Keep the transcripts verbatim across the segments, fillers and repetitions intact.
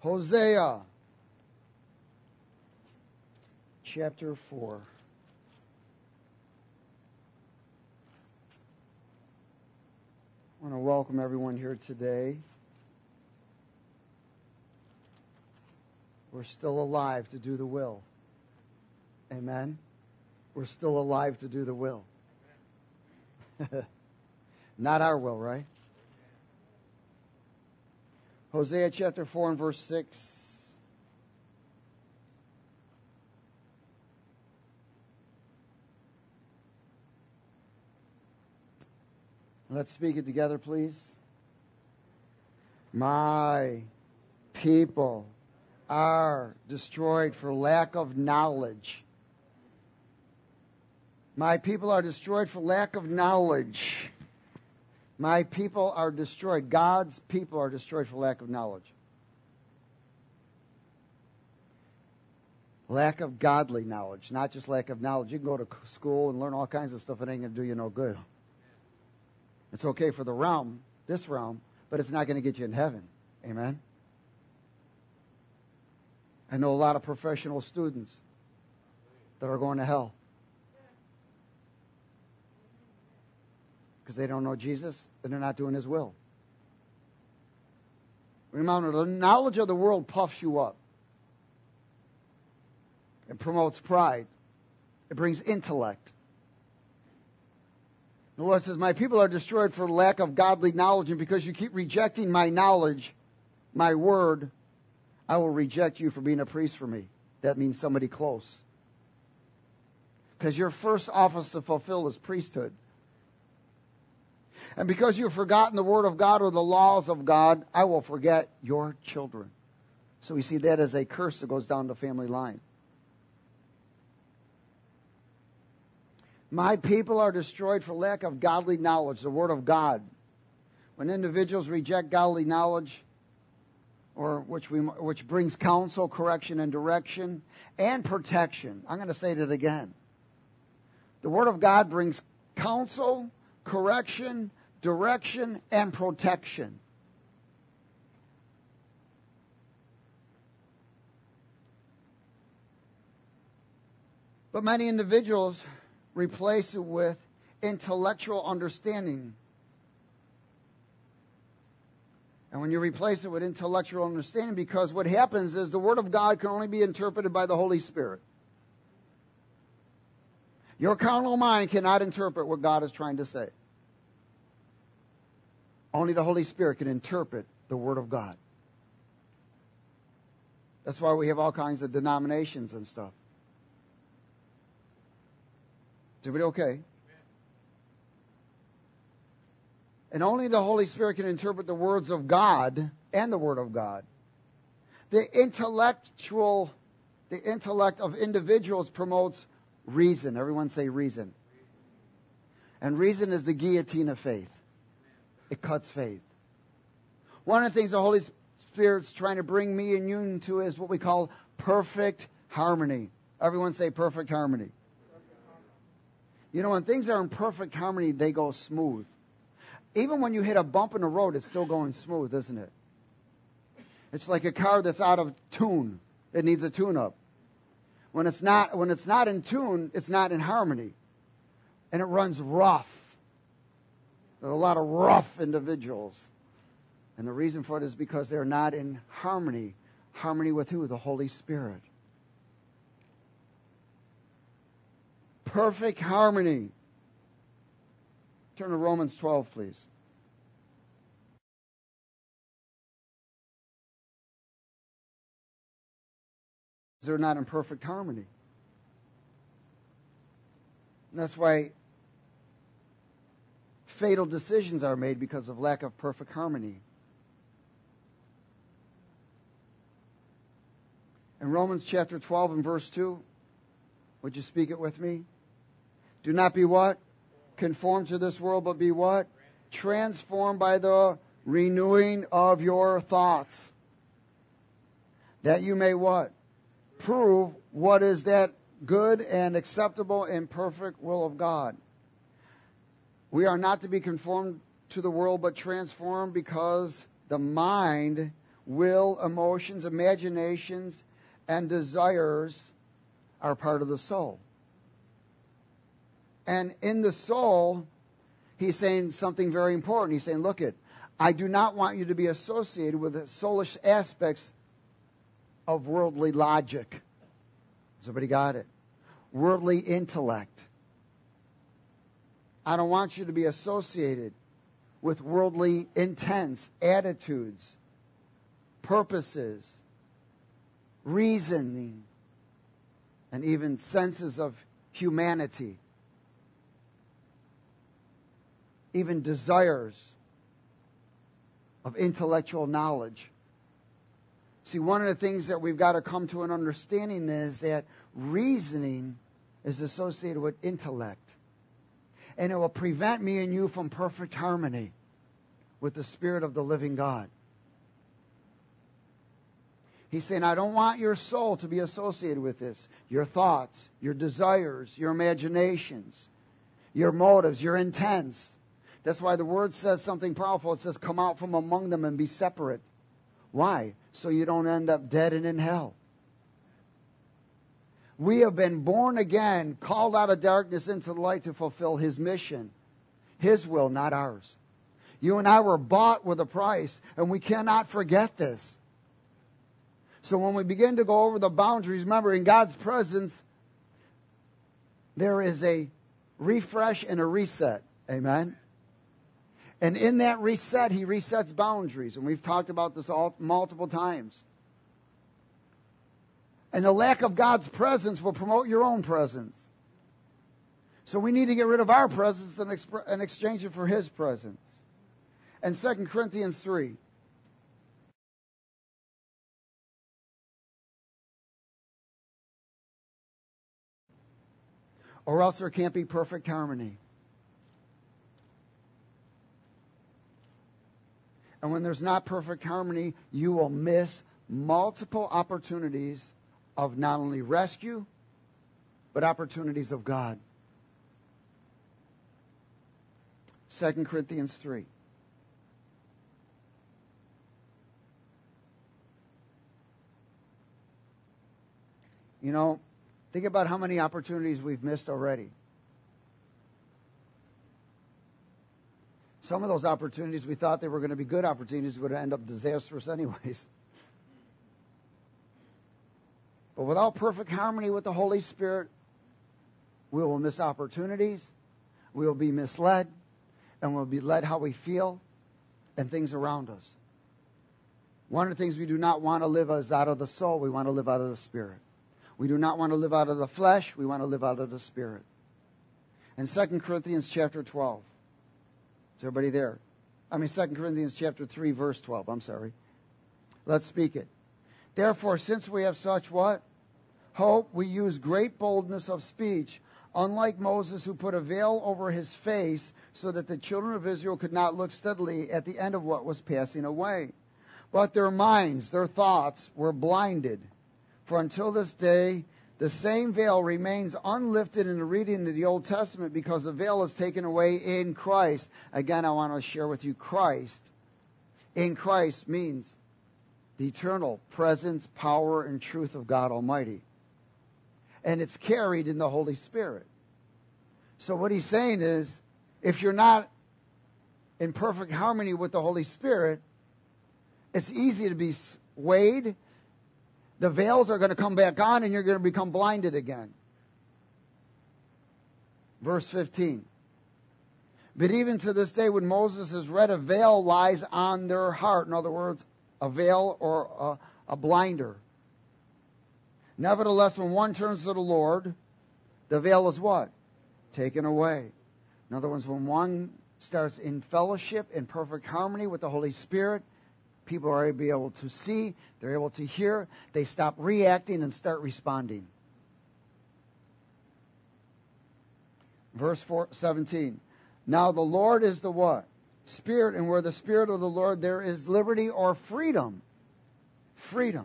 Hosea chapter four. I want to welcome everyone here today. We're still alive to do the will. Amen? We're still alive to do the will. Not our will, right? Hosea chapter four and verse six. Let's speak it together, please. My people are destroyed for lack of knowledge. My people are destroyed for lack of knowledge. My people are destroyed. God's people are destroyed for lack of knowledge. Lack of godly knowledge, not just lack of knowledge. You can go to school and learn all kinds of stuff. It ain't going to do you no good. It's okay for the realm, this realm, but it's not going to get you in heaven. Amen? I know a lot of professional students that are going to hell because they don't know Jesus and they're not doing His will. Remember, the knowledge of the world puffs you up. It promotes pride. It brings intellect. The Lord says, my people are destroyed for lack of godly knowledge, and because you keep rejecting my knowledge, my word, I will reject you for being a priest for me. That means somebody close. Because your first office to fulfill is priesthood. And because you've forgotten the word of God or the laws of God, I will forget your children. So we see that as a curse that goes down the family line. My people are destroyed for lack of godly knowledge, the word of God. When individuals reject godly knowledge, or which we which brings counsel, correction, and direction, and protection. I'm going to say that again. The word of God brings counsel, correction, direction, and protection. But many individuals replace it with intellectual understanding. And when you replace it with intellectual understanding, because what happens is the Word of God can only be interpreted by the Holy Spirit. Your carnal mind cannot interpret what God is trying to say. Only the Holy Spirit can interpret the Word of God. That's why we have all kinds of denominations and stuff. Is everybody okay? And only the Holy Spirit can interpret the words of God and the Word of God. The intellectual, the intellect of individuals promotes reason. Everyone say reason. And reason is the guillotine of faith. It cuts faith. One of the things the Holy Spirit's trying to bring me and you into is what we call perfect harmony. Everyone say perfect harmony. You know, when things are in perfect harmony, they go smooth. Even when you hit a bump in the road, it's still going smooth, isn't it? It's like a car that's out of tune. It needs a tune-up. When it's not, when it's not in tune, it's not in harmony. And it runs rough. There are a lot of rough individuals. And the reason for it is because they're not in harmony. Harmony with who? The Holy Spirit. Perfect harmony. Turn to Romans twelve, please. They're not in perfect harmony. And that's why fatal decisions are made because of lack of perfect harmony. In Romans chapter twelve and verse two, would you speak it with me? Do not be what? Conformed to this world, but be what? Transformed by the renewing of your thoughts. That you may what? Prove what is that good and acceptable and perfect will of God. We are not to be conformed to the world, but transformed, because the mind will, emotions, imaginations, and desires are part of the soul. And in the soul, he's saying something very important. He's saying, look it, I do not want you to be associated with the soulish aspects of worldly logic. Has everybody got it? Worldly intellect. I don't want you to be associated with worldly intents, attitudes, purposes, reasoning, and even senses of humanity. Even desires of intellectual knowledge. See, one of the things that we've got to come to an understanding is that reasoning is associated with intellect. And it will prevent me and you from perfect harmony with the Spirit of the living God. He's saying, I don't want your soul to be associated with this. Your thoughts, your desires, your imaginations, your motives, your intents. That's why the Word says something powerful. It says, come out from among them and be separate. Why? So you don't end up dead and in hell. We have been born again, called out of darkness into the light to fulfill His mission. His will, not ours. You and I were bought with a price, and we cannot forget this. So when we begin to go over the boundaries, remember, in God's presence, there is a refresh and a reset. Amen? And in that reset, He resets boundaries. And we've talked about this all multiple times. And the lack of God's presence will promote your own presence. So we need to get rid of our presence and, exp- and exchange it for His presence. And Second Corinthians three. Or else there can't be perfect harmony. And when there's not perfect harmony, you will miss multiple opportunities of not only rescue, but opportunities of God. Second Corinthians three. You know, think about how many opportunities we've missed already. Some of those opportunities, we thought they were going to be good opportunities, would end up disastrous anyways. But without perfect harmony with the Holy Spirit, we will miss opportunities, we will be misled, and we'll be led how we feel and things around us. One of the things we do not want to live is out of the soul. We want to live out of the Spirit. We do not want to live out of the flesh. We want to live out of the Spirit. In Second Corinthians chapter twelve. Is everybody there? I mean, Second Corinthians chapter three, verse twelve. I'm sorry. Let's speak it. Therefore, since we have such what? Hope, we use great boldness of speech, unlike Moses, who put a veil over his face so that the children of Israel could not look steadily at the end of what was passing away. But their minds, their thoughts, were blinded. For until this day, the same veil remains unlifted in the reading of the Old Testament because the veil is taken away in Christ. Again, I want to share with you Christ. In Christ means the eternal presence, power, and truth of God Almighty. And it's carried in the Holy Spirit. So what he's saying is, if you're not in perfect harmony with the Holy Spirit, it's easy to be swayed. The veils are going to come back on and you're going to become blinded again. Verse fifteen. But even to this day, when Moses has read, a veil lies on their heart. In other words, a veil or a, a blinder. Nevertheless, when one turns to the Lord, the veil is what? Taken away. In other words, when one starts in fellowship, in perfect harmony with the Holy Spirit, people are able to, be able to see, they're able to hear, they stop reacting and start responding. Verse four, seventeen. Now the Lord is the what? Spirit, and where the Spirit of the Lord, there is liberty or freedom. Freedom.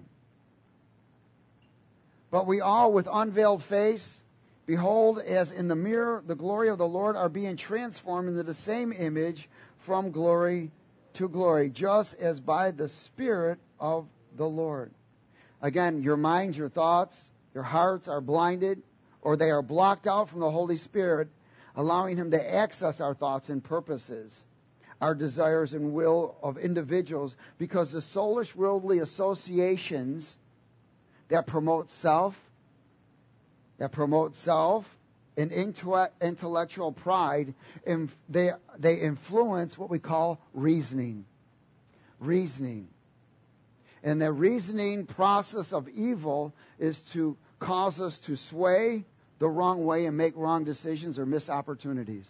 But we all, with unveiled face, behold, as in the mirror, the glory of the Lord, are being transformed into the same image from glory to glory, just as by the Spirit of the Lord. Again, your minds, your thoughts, your hearts are blinded, or they are blocked out from the Holy Spirit, allowing Him to access our thoughts and purposes, our desires and will of individuals, because the soulish worldly associations that promote self, that promote self and intellectual pride, they, they influence what we call reasoning. Reasoning. And the reasoning process of evil is to cause us to sway the wrong way and make wrong decisions or miss opportunities.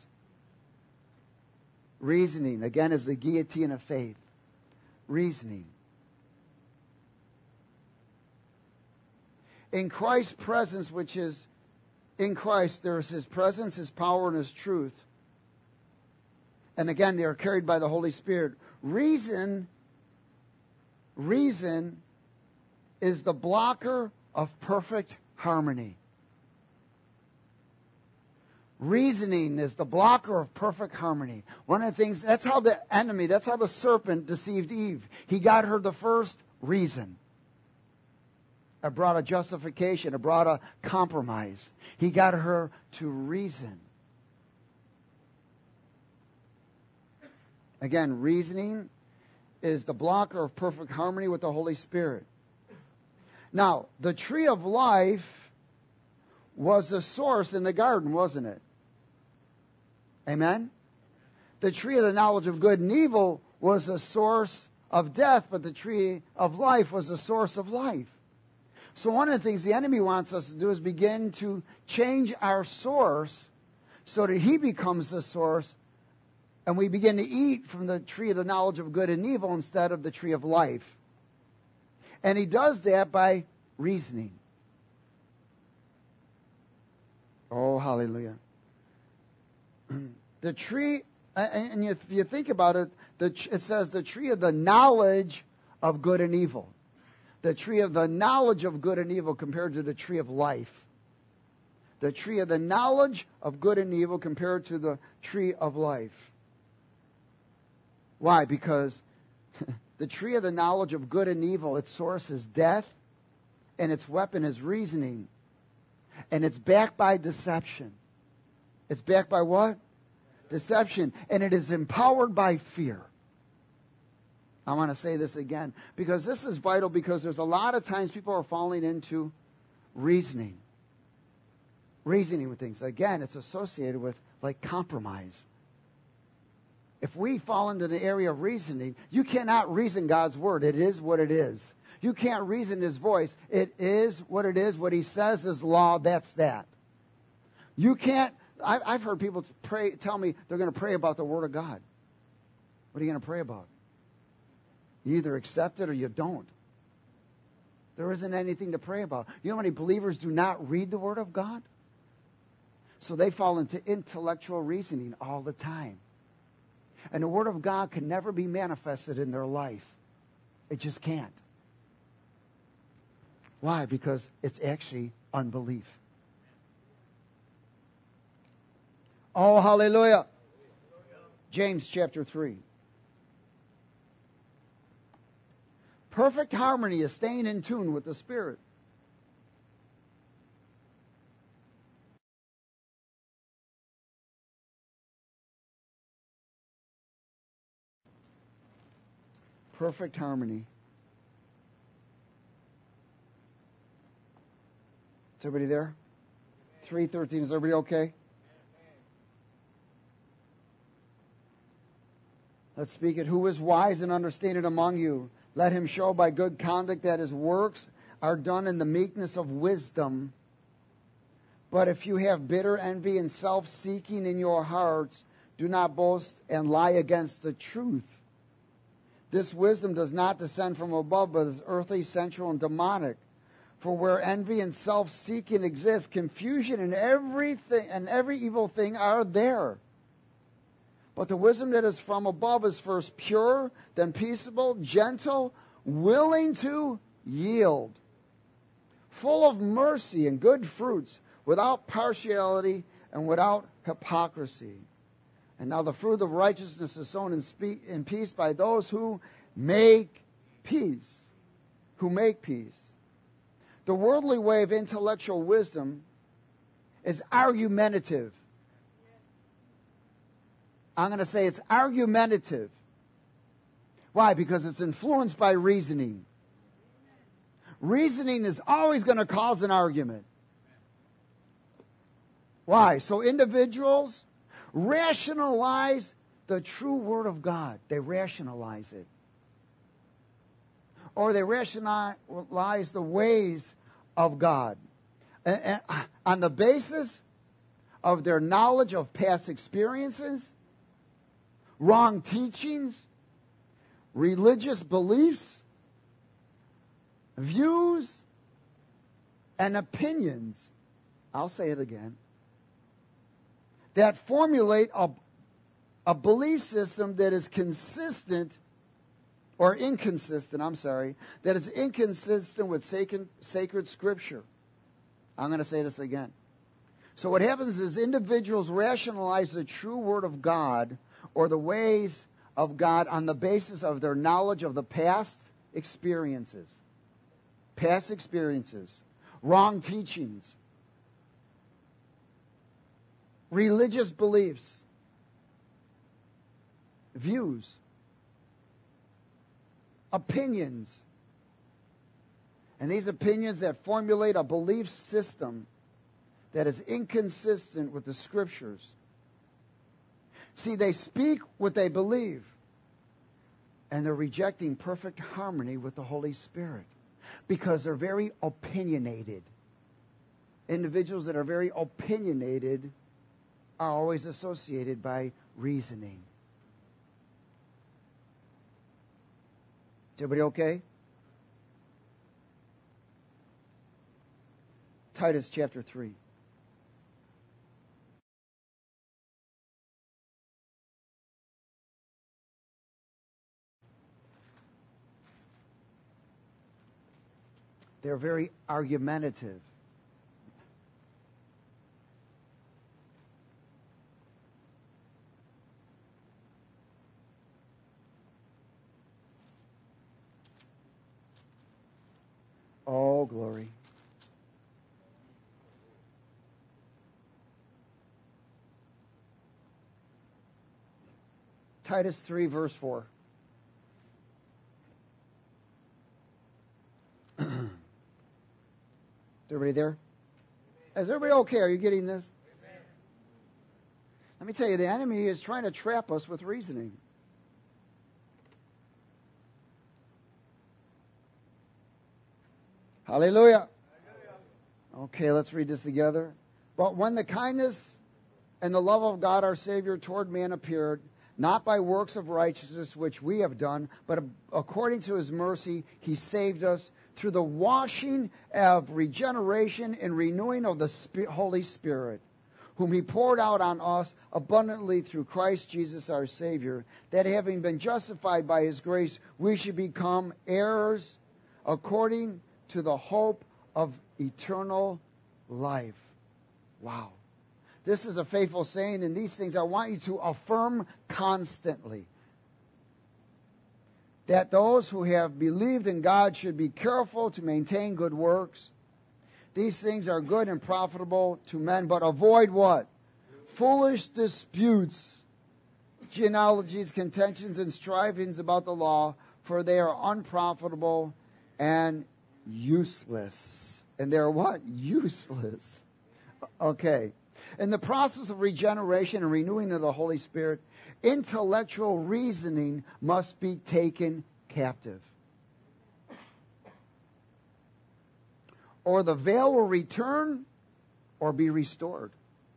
Reasoning, again, is the guillotine of faith. Reasoning. In Christ's presence, which is in Christ, there is His presence, His power, and His truth. And again, they are carried by the Holy Spirit. Reason, reason is the blocker of perfect harmony. Reasoning is the blocker of perfect harmony. One of the things, that's how the enemy, that's how the serpent deceived Eve. He got her the first reason. It brought a justification. It brought a compromise. He got her to reason. Again, reasoning is the blocker of perfect harmony with the Holy Spirit. Now, the tree of life was the source in the garden, wasn't it? Amen? The tree of the knowledge of good and evil was the source of death, but the tree of life was the source of life. So one of the things the enemy wants us to do is begin to change our source so that he becomes the source, and we begin to eat from the tree of the knowledge of good and evil instead of the tree of life. And he does that by reasoning. Oh, hallelujah. The tree, and if you think about it, the, it says the tree of the knowledge of good and evil. The tree of the knowledge of good and evil compared to the tree of life. The tree of the knowledge of good and evil compared to the tree of life. Why? Because the tree of the knowledge of good and evil, its source is death, and its weapon is reasoning. And it's backed by deception. It's backed by what? Deception. And it is empowered by fear. I want to say this again, because this is vital, because there's a lot of times people are falling into reasoning. Reasoning with things. Again, it's associated with like compromise. If we fall into the area of reasoning, you cannot reason God's word. It is what it is. You can't reason His voice. It is what it is. What He says is law. That's that. You can't. I, I've heard people pray, tell me they're going to pray about the Word of God. What are you going to pray about? You either accept it or you don't. There isn't anything to pray about. You know how many believers do not read the Word of God? So they fall into intellectual reasoning all the time. And the Word of God can never be manifested in their life. It just can't. Why? Because it's actually unbelief. Oh, hallelujah. James chapter three. Perfect harmony is staying in tune with the Spirit. Perfect harmony. Is everybody there? three thirteen. Is everybody okay? Let's speak it. Who is wise and understanding among you? Let him show by good conduct that his works are done in the meekness of wisdom. But if you have bitter envy and self-seeking in your hearts, do not boast and lie against the truth. This wisdom does not descend from above, but is earthly, sensual, and demonic. For where envy and self-seeking exist, confusion and everything and every evil thing are there. But the wisdom that is from above is first pure, then peaceable, gentle, willing to yield, full of mercy and good fruits, without partiality and without hypocrisy. And now the fruit of righteousness is sown in, spe- in peace by those who make peace. who make peace. The worldly way of intellectual wisdom is argumentative. I'm going to say it's argumentative. Why? Because it's influenced by reasoning. Reasoning is always going to cause an argument. Why? So individuals rationalize the true Word of God. They rationalize it. Or they rationalize the ways of God. And, and on the basis of their knowledge of past experiences, wrong teachings, religious beliefs, views, and opinions, I'll say it again, that formulate a, a belief system that is consistent or inconsistent, I'm sorry, that is inconsistent with sacred, sacred Scripture. I'm going to say this again. So what happens is individuals rationalize the true Word of God or the ways of God on the basis of their knowledge of the past experiences. Past experiences. Wrong teachings. Religious beliefs. Views. Opinions. And these opinions that formulate a belief system that is inconsistent with the Scriptures. See, they speak what they believe, and they're rejecting perfect harmony with the Holy Spirit because they're very opinionated. Individuals that are very opinionated are always associated by reasoning. Is everybody okay? Titus chapter three. They're very argumentative. Oh, glory. Titus three, verse four. Is everybody there? Is everybody okay? Are you getting this? Amen. Let me tell you, the enemy is trying to trap us with reasoning. Hallelujah. Hallelujah. Okay, let's read this together. But when the kindness and the love of God our Savior toward man appeared, not by works of righteousness which we have done, but according to His mercy, He saved us through the washing of regeneration and renewing of the Holy Spirit, whom He poured out on us abundantly through Christ Jesus our Savior, that having been justified by His grace, we should become heirs according to the hope of eternal life. Wow. This is a faithful saying, and these things I want you to affirm constantly. That those who have believed in God should be careful to maintain good works. These things are good and profitable to men, but avoid what? Foolish disputes, genealogies, contentions, and strivings about the law, for they are unprofitable and useless. And they're what? Useless. Okay. In the process of regeneration and renewing of the Holy Spirit, intellectual reasoning must be taken captive. Or the veil will return or be restored.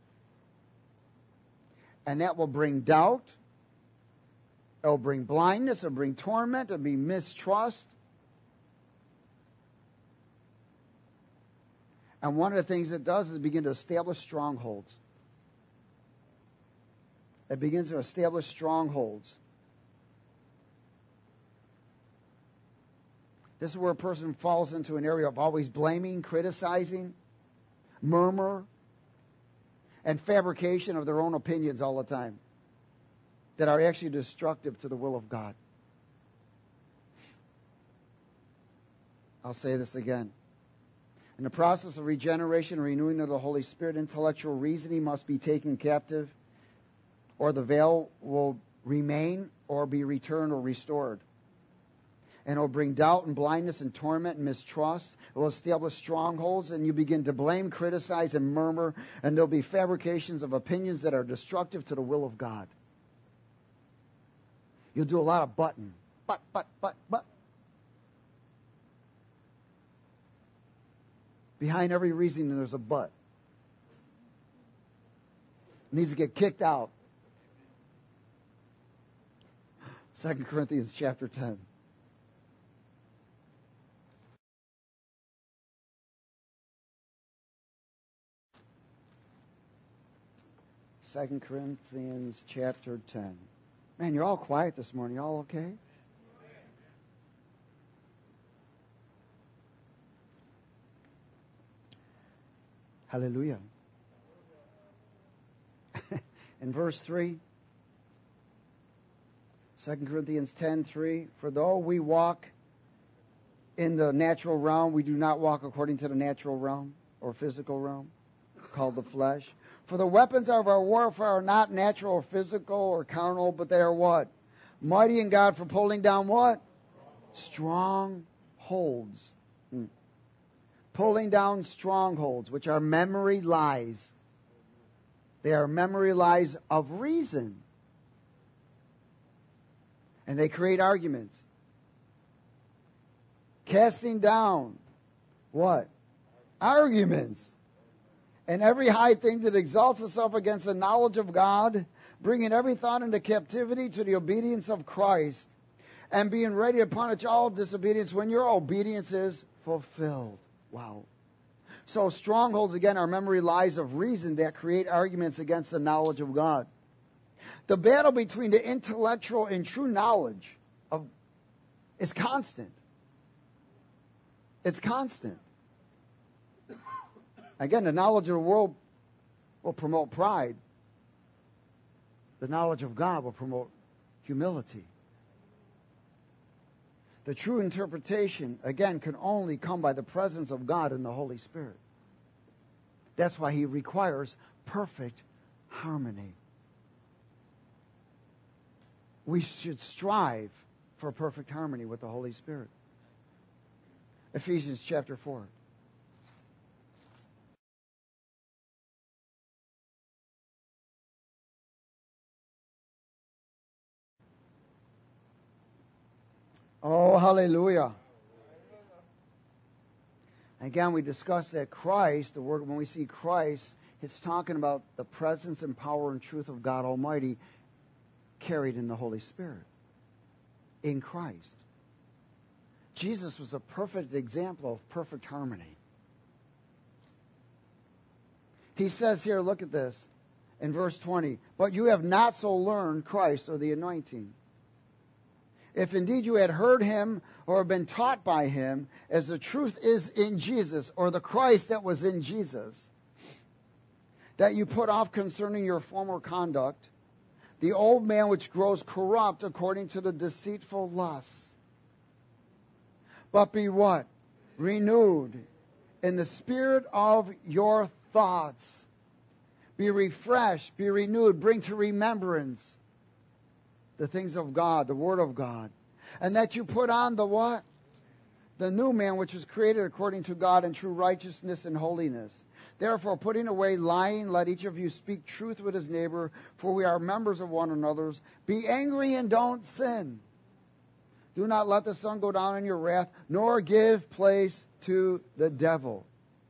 And that will bring doubt. It will bring blindness. It will bring torment. It will be mistrust. And one of the things it does is begin to establish strongholds. It begins to establish strongholds. This is where a person falls into an area of always blaming, criticizing, murmur, and fabrication of their own opinions all the time that are actually destructive to the will of God. I'll say this again. In the process of regeneration and renewing of the Holy Spirit, intellectual reasoning must be taken captive, or the veil will remain or be returned or restored. And it will bring doubt and blindness and torment and mistrust. It will establish strongholds, and you begin to blame, criticize, and murmur, and there'll be fabrications of opinions that are destructive to the will of God. You'll do a lot of button. But, but, but, but. Behind every reason, there's a but. It needs to get kicked out. Second Corinthians chapter ten. Second Corinthians chapter ten. Man, you're all quiet this morning. You all okay? Hallelujah. In verse three, Second Corinthians ten three, for though we walk in the natural realm, we do not walk according to the natural realm or physical realm, called the flesh. For the weapons of our warfare are not natural or physical or carnal, but they are what? Mighty in God for pulling down what? Strongholds. Hmm. Pulling down strongholds, which are memory lies. They are memory lies of reason. And they create arguments. Casting down what? Arguments. And every high thing that exalts itself against the knowledge of God, bringing every thought into captivity to the obedience of Christ, and being ready to punish all disobedience when your obedience is fulfilled. Wow. So strongholds, again, are memory lies of reason that create arguments against the knowledge of God. The battle between the intellectual and true knowledge of is constant. It's constant. Again, the knowledge of the world will promote pride. The knowledge of God will promote humility. The true interpretation, again, can only come by the presence of God and the Holy Spirit. That's why He requires perfect harmony. We should strive for perfect harmony with the Holy Spirit. Ephesians chapter four. Oh, hallelujah. Again, we discussed that Christ, the word, when we see Christ, it's talking about the presence and power and truth of God Almighty carried in the Holy Spirit, in Christ. Jesus was a perfect example of perfect harmony. He says here, look at this, in verse twenty, but you have not so learned Christ or the anointing. If indeed you had heard Him or been taught by Him, as the truth is in Jesus, or the Christ that was in Jesus, that you put off concerning your former conduct, the old man which grows corrupt according to the deceitful lusts. But be what? Renewed in the spirit of your thoughts. Be refreshed, be renewed, bring to remembrance the things of God, the Word of God. And that you put on the what? The new man which was created according to God in true righteousness and holiness. Therefore, putting away lying, let each of you speak truth with his neighbor, for we are members of one another's. Be angry and don't sin. Do not let the sun go down in your wrath, nor give place to the devil.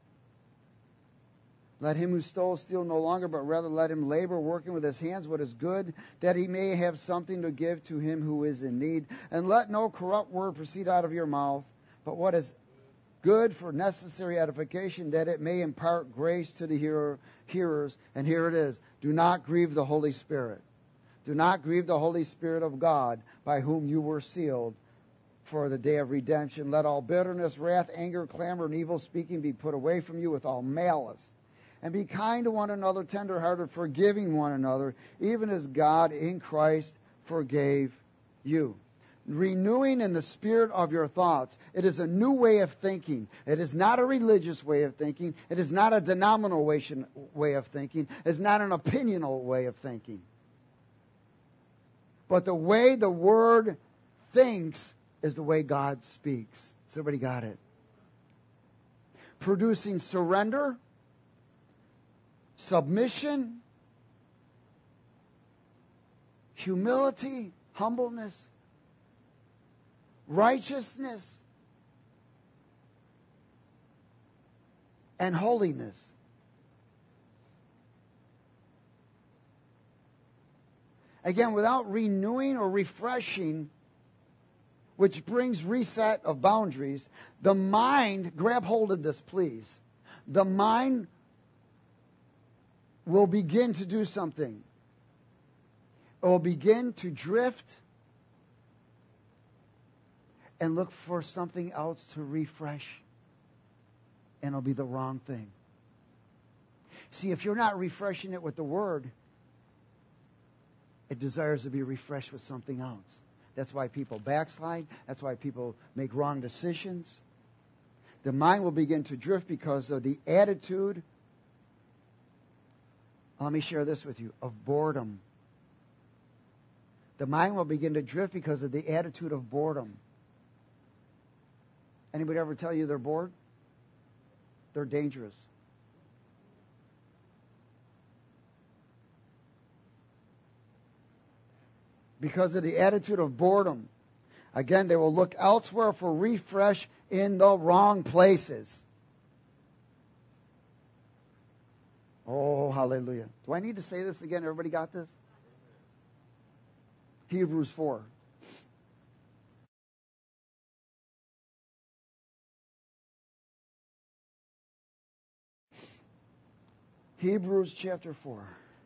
Let him who stole steal no longer, but rather let him labor, working with his hands what is good, that he may have something to give to him who is in need. And let no corrupt word proceed out of your mouth, but what is good for necessary edification, that it may impart grace to the hearer, hearers. And here it is. Do not grieve the Holy Spirit. Do not grieve the Holy Spirit of God, by whom you were sealed for the day of redemption. Let all bitterness, wrath, anger, clamor, and evil speaking be put away from you with all malice. And be kind to one another, tenderhearted, forgiving one another, even as God in Christ forgave you. renewing in the spirit of your thoughts. It is a new way of thinking. It is not a religious way of thinking. It is not a denominational way of thinking. It's not an opinional way of thinking. But the way the Word thinks is the way God speaks. Somebody got it? Producing surrender, submission, humility, humbleness, righteousness, and holiness. Again, without renewing or refreshing, which brings reset of boundaries, the mind, grab hold of this, please. The mind will begin to do something. It will begin to drift and look for something else to refresh. And it'll be the wrong thing. See, if you're not refreshing it with the Word, it desires to be refreshed with something else. That's why people backslide. That's why people make wrong decisions. The mind will begin to drift because of the attitude, let me share this with you, of boredom. The mind will begin to drift because of the attitude of boredom. Anybody ever tell you they're bored? They're dangerous. Because of the attitude of boredom. Again, they will look elsewhere for refresh in the wrong places. Oh, hallelujah. Do I need to say this again? Everybody got this? Hebrews four. Hebrews chapter four.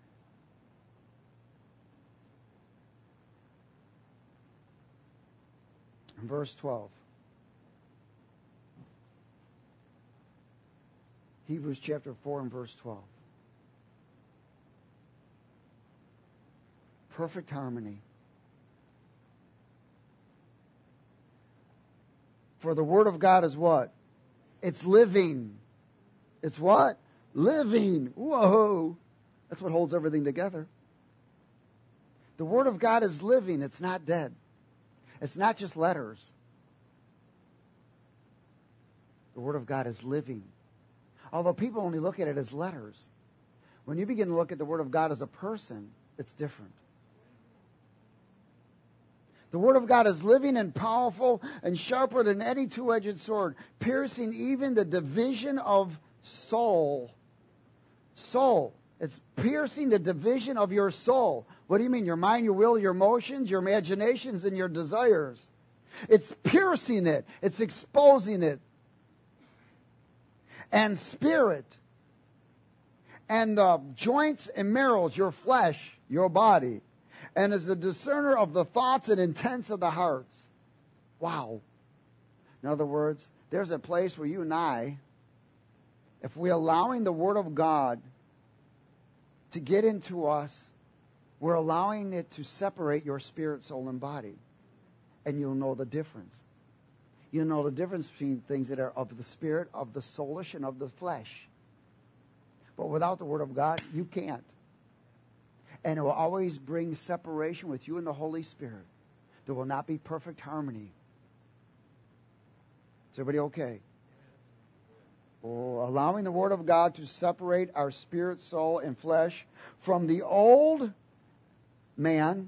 Verse twelve. Hebrews chapter four and verse twelve. Perfect harmony. For the Word of God is what? It's living. It's what? Living. Whoa. That's what holds everything together. The Word of God is living. It's not dead. It's not just letters. The Word of God is living. Although people only look at it as letters. When you begin to look at the Word of God as a person, it's different. The Word of God is living and powerful and sharper than any two-edged sword, piercing even the division of soul. Soul. It's piercing the division of your soul. What do you mean? Your mind, your will, your emotions, your imaginations, and your desires. It's piercing it. It's exposing it. And spirit. And the joints and marrows, your flesh, your body. And is a discerner of the thoughts and intents of the hearts. Wow. In other words, there's a place where you and I, if we're allowing the Word of God to get into us, we're allowing it to separate your spirit, soul, and body. And you'll know the difference. You'll know the difference between things that are of the spirit, of the soulish, and of the flesh. But without the Word of God, you can't. And it will always bring separation with you and the Holy Spirit. There will not be perfect harmony. Is everybody okay? Oh, allowing the Word of God to separate our spirit, soul, and flesh from the old man,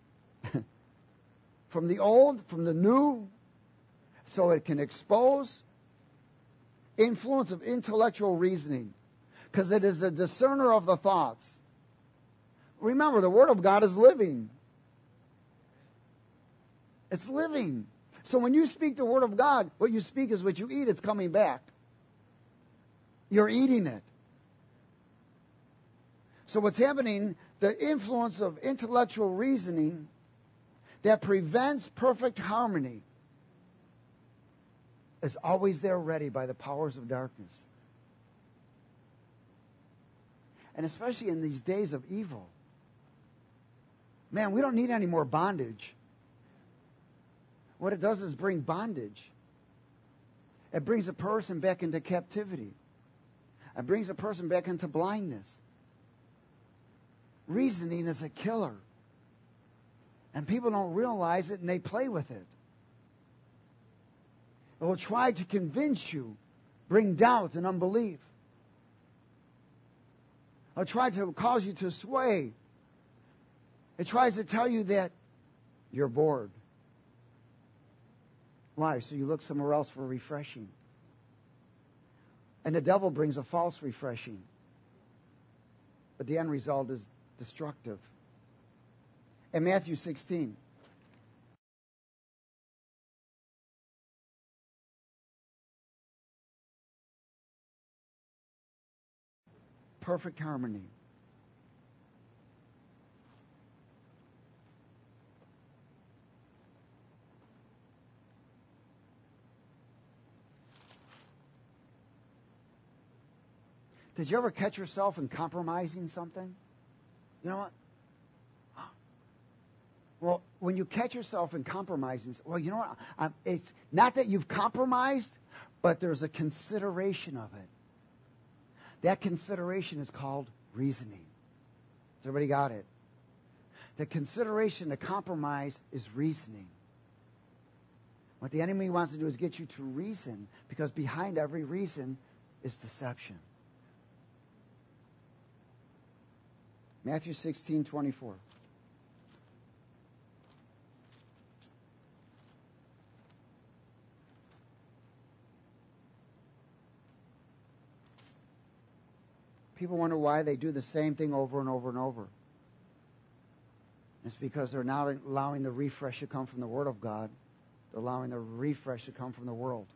from the old, from the new, so it can expose influence of intellectual reasoning, because it is the discerner of the thoughts. Remember, the Word of God is living. It's living. So when you speak the Word of God, what you speak is what you eat. It's coming back. You're eating it. So what's happening, the influence of intellectual reasoning that prevents perfect harmony is always there ready by the powers of darkness. And especially in these days of evil. Man, we don't need any more bondage. what it does is bring bondage. It brings a person back into captivity. It brings a person back into blindness. Reasoning is a killer. And people don't realize it, and they play with it. It will try to convince you, bring doubt and unbelief. It will try to cause you to sway. It tries to tell you that you're bored. Why? So you look somewhere else for refreshing. And the devil brings a false refreshing. But the end result is destructive. In Matthew sixteen, perfect harmony. Did you ever catch yourself in compromising something? You know what? Well, when you catch yourself in compromising, well, you know what? Um, it's not that you've compromised, but there's a consideration of it. That consideration is called reasoning. Has everybody got it? The consideration, the compromise is reasoning. What the enemy wants to do is get you to reason, because behind every reason is deception. Matthew sixteen twenty-four. People wonder why they do the same thing over and over and over. It's because they're not allowing the refresh to come from the Word of God. They're allowing the refresh to come from the world.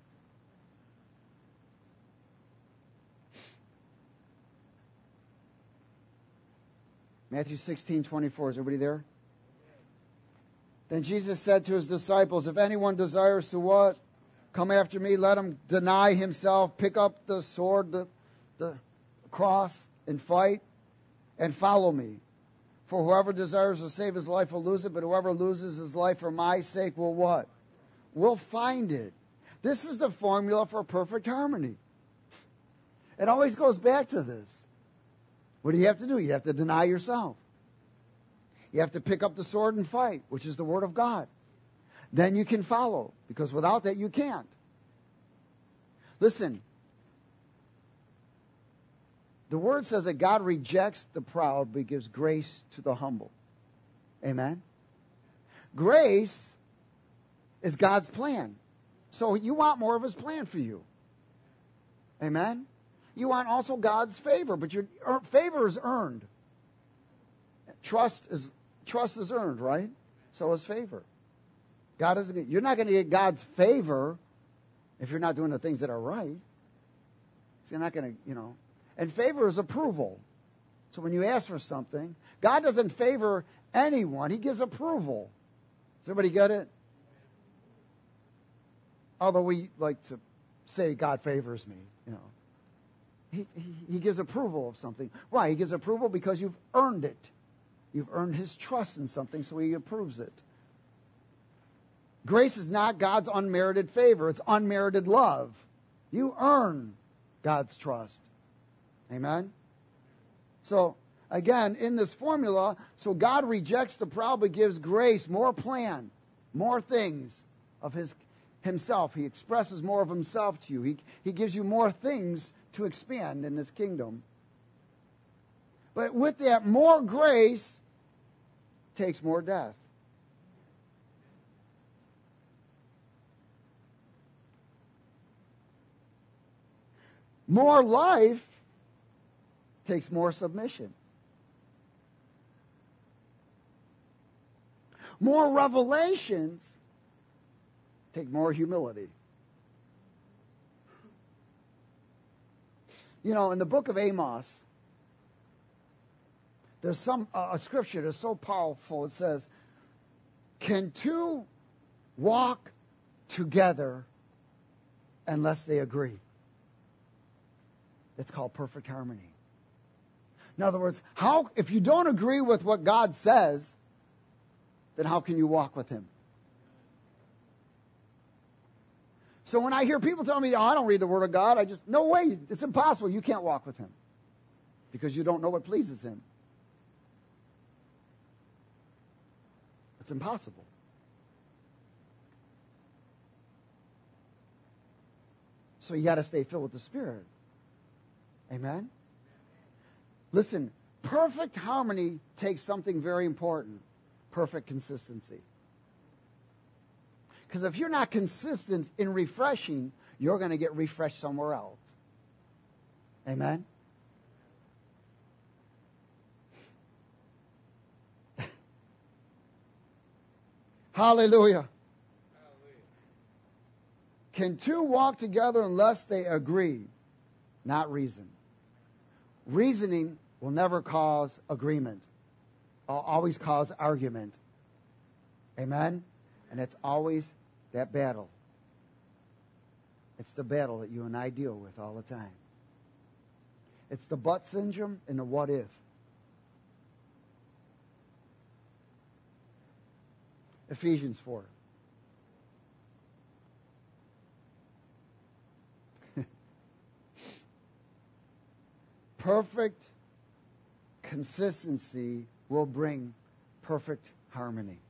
Matthew sixteen twenty-four. Is everybody there? Then Jesus said to his disciples, if anyone desires to what? Come after me, let him deny himself, pick up the sword, the, the cross, and fight, and follow me. For whoever desires to save his life will lose it, but whoever loses his life for my sake will what? Will find it. This is the formula for perfect harmony. It always goes back to this. What do you have to do? You have to deny yourself. You have to pick up the sword and fight, which is the Word of God. Then you can follow, because without that you can't. Listen, the Word says that God rejects the proud but gives grace to the humble. Amen? Grace is God's plan. So you want more of His plan for you. Amen? You want also God's favor, but your favor is earned. Trust is trust is earned, right? So is favor. God isn't. You're not going to get God's favor if you're not doing the things that are right. You're not going to, you know. And favor is approval. So when you ask for something, God doesn't favor anyone. He gives approval. Does everybody get it? Although we like to say God favors me, you know. He, he, he gives approval of something. Why? He gives approval because you've earned it. You've earned His trust in something, so He approves it. Grace is not God's unmerited favor. It's unmerited love. You earn God's trust. Amen? So, again, in this formula, so God rejects the proud but gives grace, more plan, more things of His Himself. He expresses more of Himself to you. He, he gives you more things to expand in His kingdom. But with that, more grace takes more death. More life takes more submission. More revelations take more humility. You know, in the book of Amos, there's some uh, a scripture that's so powerful. It says, "Can two walk together unless they agree?" It's called perfect harmony. In other words, how if you don't agree with what God says, then how can you walk with Him? So when I hear people tell me, oh, I don't read the Word of God, I just, no way, it's impossible. You can't walk with Him because you don't know what pleases Him. It's impossible. So you got to stay filled with the Spirit. Amen? Listen, perfect harmony takes something very important. Perfect consistency. Because if you're not consistent in refreshing, you're going to get refreshed somewhere else. Amen? Hallelujah. Can two walk together unless they agree? Not reason. Reasoning will never cause agreement. It'll always cause argument. Amen? And it's always that battle. It's the battle that you and I deal with all the time. It's the but syndrome and the what if. Ephesians four. Perfect consistency will bring perfect harmony.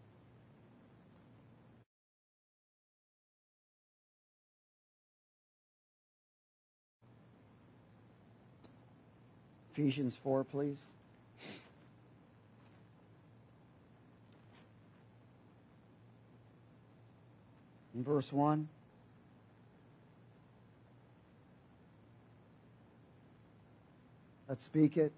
Ephesians four, please. In verse one. Let's speak it.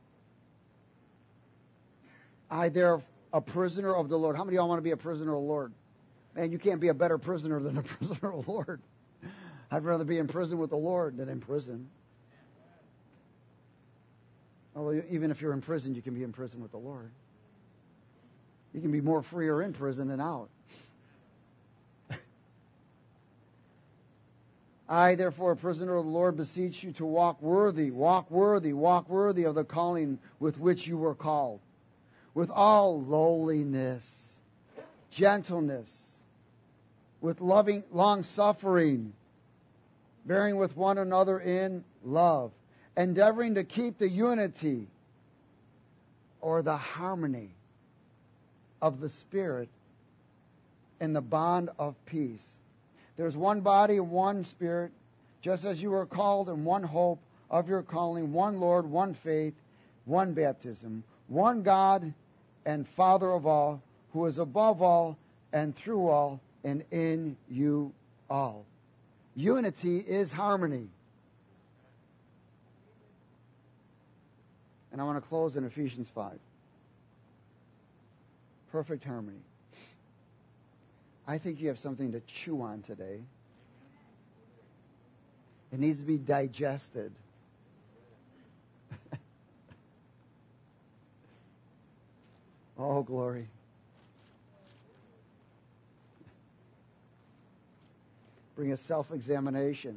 I, there, a prisoner of the Lord. How many of y'all want to be a prisoner of the Lord? Man, you can't be a better prisoner than a prisoner of the Lord. I'd rather be in prison with the Lord than in prison. Although even if you're in prison, you can be in prison with the Lord. You can be more freer in prison than out. I, therefore, a prisoner of the Lord, beseech you to walk worthy, walk worthy, walk worthy of the calling with which you were called, with all lowliness, gentleness, with loving, long-suffering, bearing with one another in love, endeavoring to keep the unity or the harmony of the Spirit in the bond of peace. There's one body and one Spirit, just as you were called in one hope of your calling, one Lord, one faith, one baptism, one God and Father of all, who is above all and through all and in you all. Unity is harmony. And I want to close in Ephesians five. Perfect harmony. I think you have something to chew on today. It needs to be digested. Oh, glory. Bring a self-examination.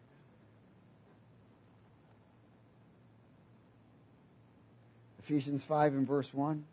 Ephesians five and verse one.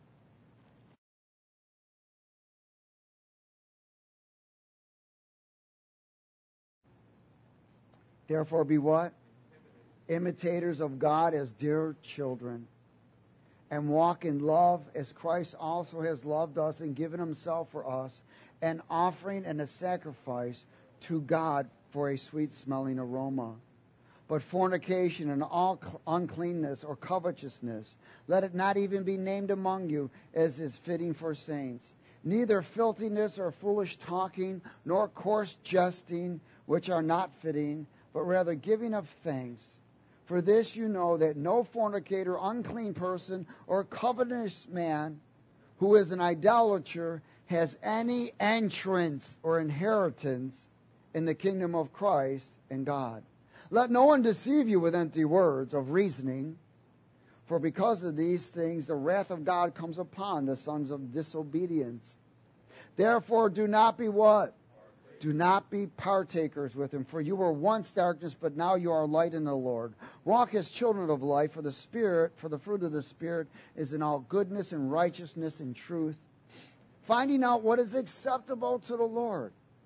Therefore be what? Imitators of God as dear children, and walk in love as Christ also has loved us and given himself for us, an offering and a sacrifice to God for a sweet-smelling aroma. But fornication and all uncleanness or covetousness, let it not even be named among you, as is fitting for saints. Neither filthiness or foolish talking, nor coarse jesting, which are not fitting, but rather giving of thanks. For this you know that no fornicator, unclean person, or covetous man who is an idolater has any entrance or inheritance in the kingdom of Christ and God. Let no one deceive you with empty words of reasoning, for because of these things the wrath of God comes upon the sons of disobedience. Therefore do not be what? Do not be partakers with him, for you were once darkness, but now you are light in the Lord. Walk as children of light, for the Spirit, for the fruit of the Spirit is in all goodness and righteousness and truth, finding out what is acceptable to the Lord,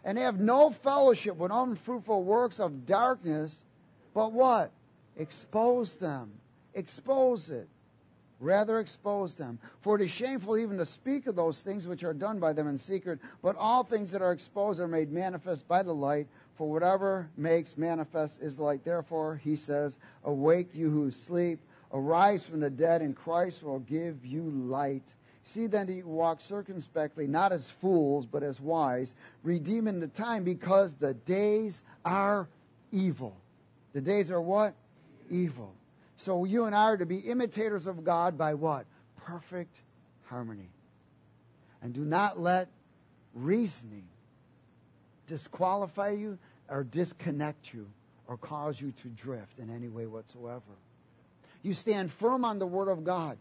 And have no fellowship with unfruitful works of darkness, but what? Expose them. Expose it. Rather expose them. For it is shameful even to speak of those things which are done by them in secret, but all things that are exposed are made manifest by the light, for whatever makes manifest is light. Therefore, he says, awake you who sleep, arise from the dead, and Christ will give you light. See then that you walk circumspectly, not as fools, but as wise, redeeming the time, because the days are evil. The days are what? Evil. So you and I are to be imitators of God by what? Perfect harmony. And do not let reasoning disqualify you or disconnect you or cause you to drift in any way whatsoever. You stand firm on the Word of God.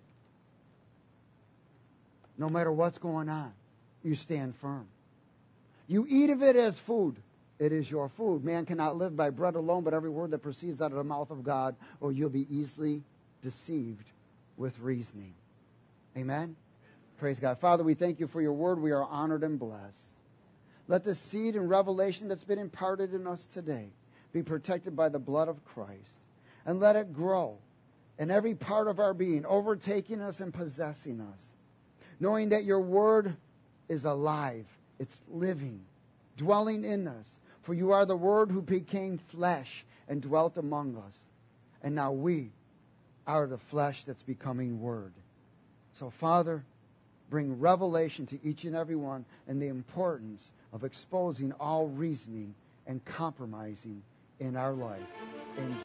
No matter what's going on, you stand firm. You eat of it as food. It is your food. Man cannot live by bread alone, but every word that proceeds out of the mouth of God, or you'll be easily deceived with reasoning. Amen? Praise God. Father, we thank you for your word. We are honored and blessed. Let the seed and revelation that's been imparted in us today be protected by the blood of Christ. And let it grow in every part of our being, overtaking us and possessing us. Knowing that your word is alive, it's living, dwelling in us. For you are the Word who became flesh and dwelt among us. And now we are the flesh that's becoming Word. So, Father, bring revelation to each and every one and the importance of exposing all reasoning and compromising in our life. In